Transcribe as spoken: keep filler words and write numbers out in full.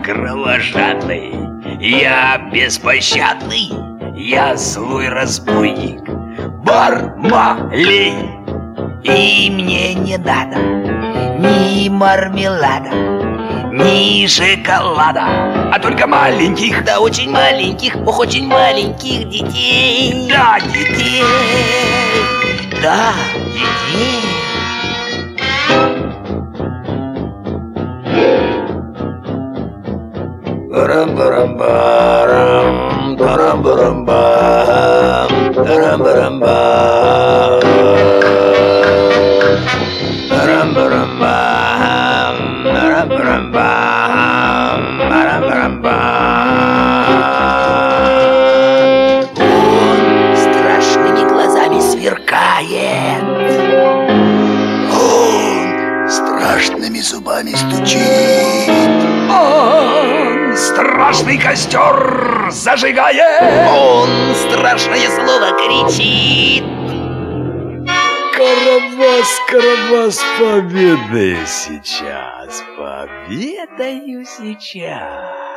кровожадный, я беспощадный, я злой разбойник, Бармалей. И мне не надо ни мармелада, ни шоколада, а только маленьких, да очень маленьких, ох, очень маленьких детей. Да, детей, да, детей. Барам-барам-барам, барам-барам-бам, барам-барам-бам, барам-барам-бам, барам-барам-бам, барам-барам-бам. Он страшными глазами сверкает, Он страшными зубами стучит, он страшный костер зажигает, он страшное слово кричит. Карабас, Карабас, победаю сейчас, победаю сейчас.